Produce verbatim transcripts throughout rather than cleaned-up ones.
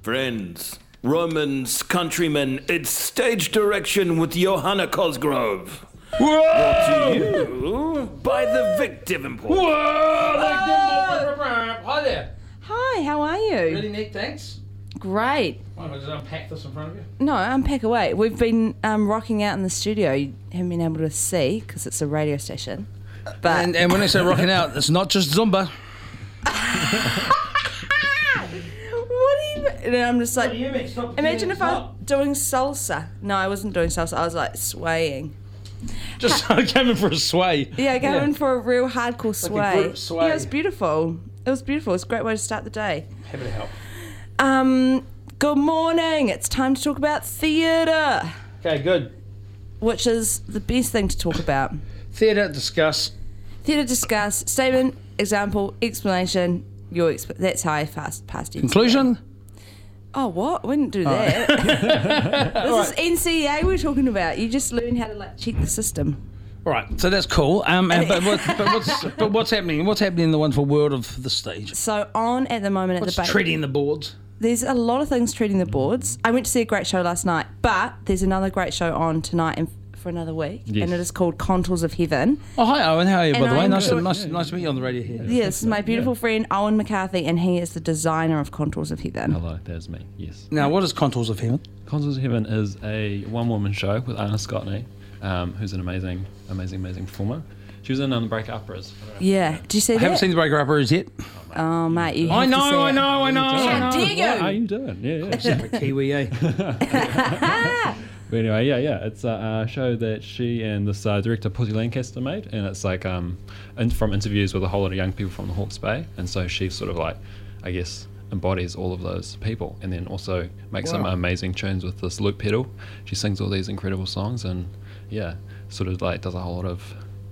Friends, Romans, countrymen, it's stage direction with Johanna Cosgrove. Brought to you by the Vic Devonport. Whoa! Hi there. Hi, how are you? Really neat, thanks. Great. Why don't I just unpack this in front of you? No, unpack away. We've been um, rocking out in the studio. You haven't been able to see because it's a radio station. But And, and when I say rocking out, it's not just Zumba. what do you? And I'm just like, What do you mean? Stop imagine pretending if it's I was not. doing salsa. No, I wasn't doing salsa. I was like swaying. Just I came in for a sway. Yeah, going for a real hardcore sway. group sway. Yeah, it was beautiful. It was beautiful. It was a great way to start the day. Happy to help. Um, good morning. It's time to talk about theatre, Okay, good. which is the best thing to talk about. Theatre, discuss. Theatre, discuss, statement, example, explanation. Your exp- that's how I fast passed it. Conclusion? Oh, what? We didn't do that. This is N C A A we're talking about. You just learn how to like check the system. All right, so that's cool. Um, and, but, what, but, what's, but what's happening? What's happening in the wonderful world of the stage? So on at the moment What's at the ba- treating the boards? there's a lot of things treating the boards. I went to see a great show last night, but there's another great show on tonight and f- for another week, Yes. and it is called Contours of Heaven. Oh, hi, Owen. How are you, by And the way? I'm Nice to, good. nice, nice to meet you on the radio here. Yeah, this is my beautiful friend Owen McCarthy, and he is the designer of Contours of Heaven. Hello, there's me, yes. Now, what is Contours of Heaven? Contours of Heaven is a one-woman show with Anna Scotney, um, who's an amazing, amazing, amazing performer. She was in Unbreak Operas. Yeah, do you see I that? haven't seen the Breaker Uppers yet. Oh, mate, you I have to know, see I it. know, I know. I How know. dare you? What are you doing? Yeah, yeah. Kiwi, eh? But anyway, yeah, yeah. It's a, a show that she and this uh, director, Putty Lancaster, made, and it's like um, in, from interviews with a whole lot of young people from the Hawke's Bay, and so she sort of like, I guess, embodies all of those people, and then also makes some Wow. amazing tunes with this loop pedal. She sings all these incredible songs, and yeah, sort of like does a whole lot of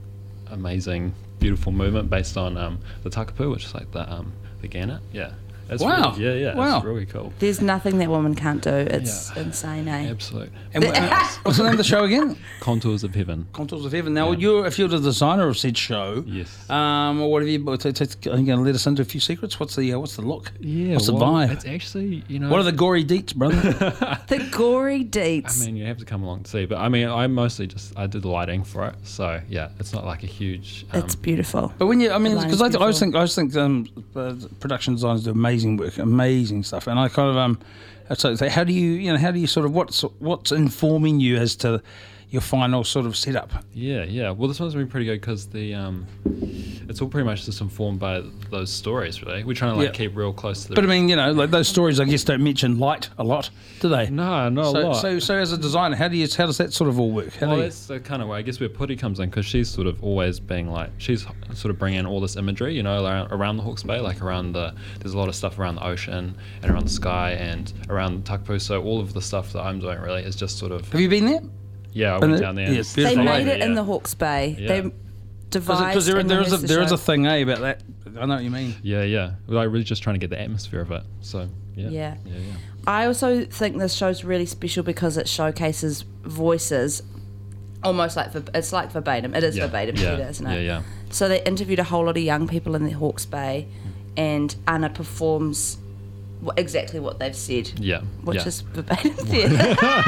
amazing, beautiful movement based on um, the takapu, which is like the um, the gannet. Yeah. It's Wow. Really, yeah, yeah. Wow. It's really cool. There's nothing that woman can't do. It's Yeah. insane, eh? Absolute. And what- what's the name of the show again? Contours of Heaven. Contours of Heaven. Now, Yeah. you're if you're the designer of said show, Yes. Um, or what have you? T- t- t- are you going to let us into a few secrets? What's the uh, what's the look? Yeah. What's the well, vibe? It's actually, you know. What are the gory deets, brother? The gory deets. I mean, you have to come along to see, but I mean, I mostly just I did the lighting for it, so yeah, it's not like a huge. Um, it's beautiful. But when you, I mean, The because I, line's I always beautiful. think I always think um, uh, production designers do amazing work, amazing stuff, and I kind of um, so so how do you, you know, how do you sort of what's what's informing you as to your final sort of setup? Yeah, yeah. Well, this one's been pretty good because the um, it's all pretty much just informed by those stories. Really, we're trying to like Yeah. keep real close to the. But I mean, you know, like those stories, I guess, don't mention light a lot, do they? no, not So, a lot. so, so as a designer, how do you, how does that sort of all work? How Well, do you, that's the kind of way I guess where Putty comes in because she's sort of always being like she's sort of bringing in all this imagery, you know, around, around the Hawke's Bay, like around the there's a lot of stuff around the ocean and around the sky and around Takapu. So all of the stuff that I'm doing really is just sort of have you been there? yeah, I Been went there? down there. Yeah, and it's just- They beautiful. made it yeah. in the Hawke's Bay. Yeah. They devised Because there, and there is a rehearsed the there is a show. thing, eh, about that. I know what you mean. Yeah, yeah. We're like really just trying to get the atmosphere of it. So yeah, Yeah. yeah, yeah. I also think this show's really special because it showcases voices almost like verb- it's like verbatim. It is Yeah, verbatim, yeah, theatre, isn't it? yeah, yeah. So they interviewed a whole lot of young people in the Hawke's Bay, and Anna performs wh- exactly what they've said, Yeah, which yeah. is verbatim theatre.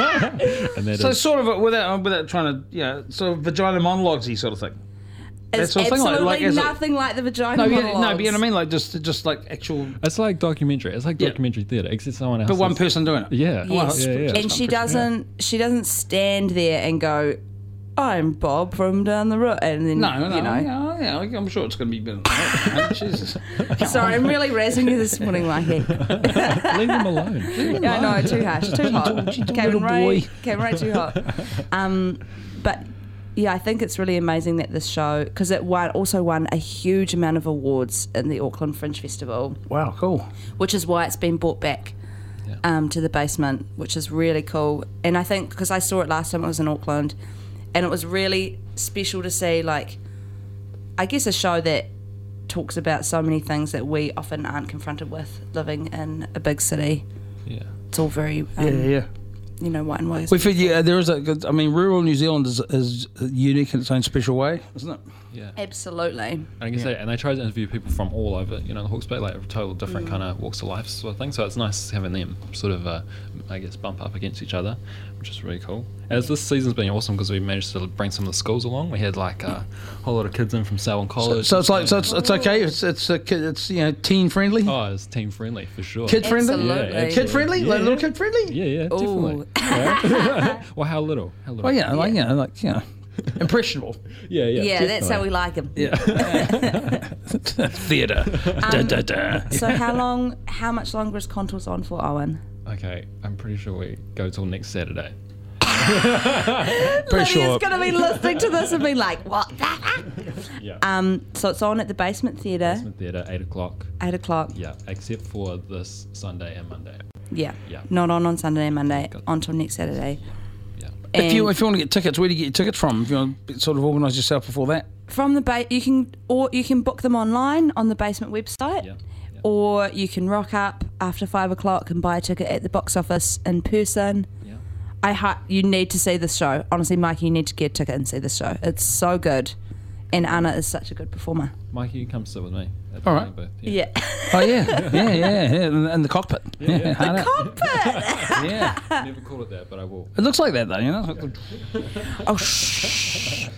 And that So is- sort of a, without without trying to, you know, sort of vagina monologues-y sort of thing. That It's sort of thing, like- absolutely like as a- nothing like the vagina No, but you, monologues. no, but you know what I mean, like just just like actual, it's like documentary. It's like Yeah. documentary theatre, except someone else. but one is- person doing it. Yeah, Yes, yeah, yeah. and she Yeah. doesn't. She doesn't stand there and go, "I'm Bob from down the road," and then No, no, you know. yeah, yeah, I'm sure it's going to be better than that. Jesus. Sorry, I'm really razzing you this morning, Mikey. Leave them alone. Yeah, I know, too harsh, too hot. She's a Came little right, boy. came right too hot. Um, but yeah, I think it's really amazing that this show, because it won, also won a huge amount of awards in the Auckland Fringe Festival, Wow, cool. which is why it's been brought back Yeah. um, to the basement, which is really cool. And I think because I saw it last time it was in Auckland, and it was really special to see, like, I guess a show that talks about so many things that we often aren't confronted with living in a big city. Yeah. It's all very, um, Yeah, yeah. you know, white and ways. We feel, yeah, there is a good, I mean, rural New Zealand is, is unique in its own special way, isn't it? Yeah. Absolutely. And I can say, and they try to interview people from all over, you know, the Hawke's Bay, like total different kind of walks of life sort of thing. So it's nice having them sort of, uh, I guess, bump up against each other, which is really cool. As this season's been awesome because we managed to bring some of the schools along. We had like a whole lot of kids in from Selwyn So, College. so it's like so it's, it's okay. It's it's a kid. It's you know teen friendly, oh, it's team friendly for sure. kid friendly, Absolutely. Yeah, kid friendly, Yeah, like yeah. little kid friendly. Yeah, yeah, Ooh. definitely. Yeah. Well, how little? How little? Well, yeah, like you know, like you know, impressionable. yeah, yeah. Yeah, that's how we definitely. like them. Theatre. da, da, da. So how long, how much longer is Contours on for, Owen? Okay, I'm pretty sure we go till next Saturday. Pretty Lydia's sure. going to be listening to this and be like, what the heck? Yeah. Um, so it's on at the Basement Theatre, Basement Theatre, eight o'clock. eight o'clock. Yeah, except for this Sunday and Monday. Yeah. Yeah. Not on on Sunday and Monday, Got- on till next Saturday. Yeah. If you And if you want to get tickets, where do you get your tickets from? If you want to sort of organise yourself before that. from the ba- you can or you can book them online on the Basement website, Yeah. Yeah. or you can rock up after five o'clock and buy a ticket at the box office in person. Yeah. I ha- you need to see this show. Honestly, Mikey, you need to get a ticket and see this show. It's so good, and Anna is such a good performer. Mikey, you can come sit with me. At the All right. booth. Yeah, Oh yeah, yeah, yeah, yeah. In, in the cockpit. Yeah, yeah. hard out. cockpit. yeah. Never call it that, but I will. It looks like that though, you know. Oh shh.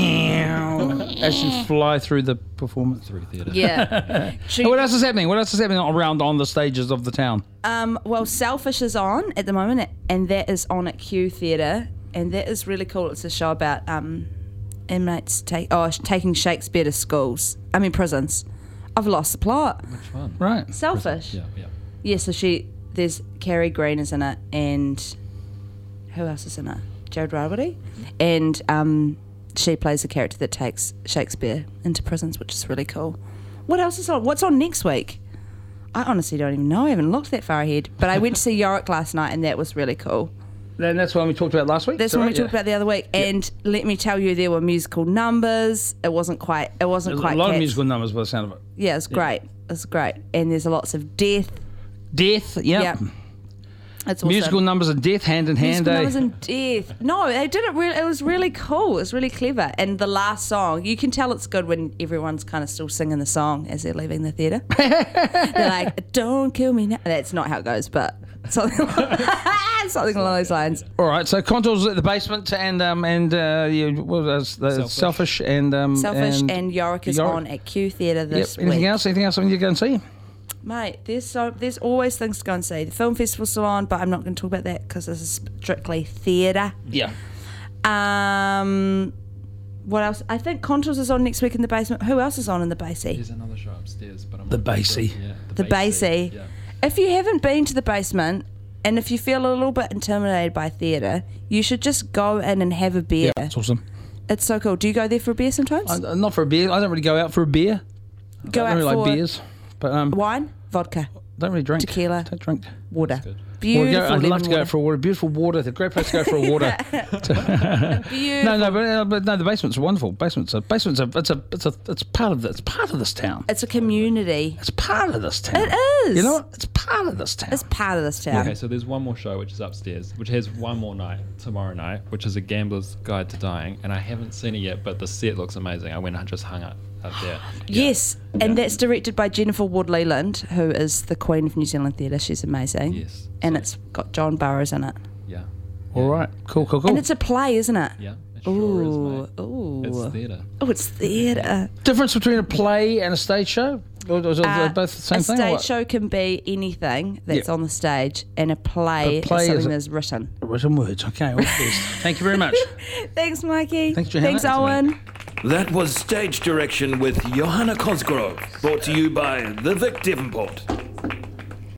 As you fly through the performance. Through theatre. Yeah. And what else is happening? What else is happening around on the stages of the town? Um, well, Selfish is on at the moment, and that is on at Q Theatre, and that is really cool. It's a show about um, inmates take oh taking Shakespeare to schools. I mean prisons. I've lost the plot. Which one? Right. Selfish. Yeah, yeah. Yeah. So she there's Carrie Green is in it, and who else is in it? Jared Rawity, and um, she plays a character that takes Shakespeare into prisons, which is really cool. What else is on? What's on next week? I honestly don't even know. I haven't looked that far ahead. But I went to see Yorick last night, and that was really cool. And that's one we talked about last week. That's Is that what we right? talked about the other week. And let me tell you, there were musical numbers. It wasn't quite. It wasn't There's quite. a lot of cats. musical numbers by the sound of it. Yeah, it's great. It's great. And there's lots of death. Death, yeah. Yeah. It's awesome. Musical numbers and death hand in hand. Musical eh? numbers and death. No, they did it. Really, it was really cool. It was really clever. And the last song, you can tell it's good when everyone's kind of still singing the song as they're leaving the theatre. They're like, "Don't kill me now." That's not how it goes, but something like, something along those lines. All right, so Contours at the basement and um and uh you, what was the selfish. Selfish. and um Selfish and, Yorick is Yorick. on at Q Theatre Yep. this Anything week. else? Anything else I need to go and see? Mate, there's so there's always things to go and see. The film festival's still on, but I'm not going to talk about that because this is strictly theatre. Yeah. Um, what else? I think Contours is on next week in the basement. Who else is on in the Basie? There's another show upstairs, but I'm The not sure. Basie. Yeah, The Basie. Yeah. If you haven't been to the basement and if you feel a little bit intimidated by theatre, you should just go in and have a beer. Yeah, it's awesome. It's so cool. Do you go there for a beer sometimes? I, not for a beer. I don't really go out for a beer. go I out don't really for like beers, but um, wine, vodka, don't really drink. tequila. Don't drink. water. good. Well, Beautiful. go, I'd love lemon to go water. for a water. Beautiful water. The great place to go for a water. Beautiful. no, no, but, uh, but no, the basement's wonderful. Basement's a basement's a it's a it's a it's part of the, it's part of this town. It's a community. It's part of this town. It is. You know what? It's part of this town. It's part of this town. Okay, so there's one more show which is upstairs, which has one more night tomorrow night, which is a Gambler's Guide to Dying, and I haven't seen it yet, but the set looks amazing. I went and just hung out up there. Yes, and Yeah. that's directed by Jennifer Ward Leland, who is the queen of New Zealand theatre. She's amazing. Yes. And So- it's got John Burroughs in it. Yeah. All right. Cool. Cool. Cool. And it's a play, isn't it? Yeah. It sure Ooh, is, mate. ooh. It's theatre. Oh, it's theatre. difference between a play and a stage show. Or, or, or Uh, both the same a thing. or stage what? show can be anything that's Yeah. on the stage, and a play, A play is is something a- that's written. Written words. Okay. All the best. Thank you very much. Thanks, Mikey. Thanks, Johanna. Thanks, Thanks, Owen. That was Stage Direction with Johanna Cosgrove, brought to you by The Vic Devonport.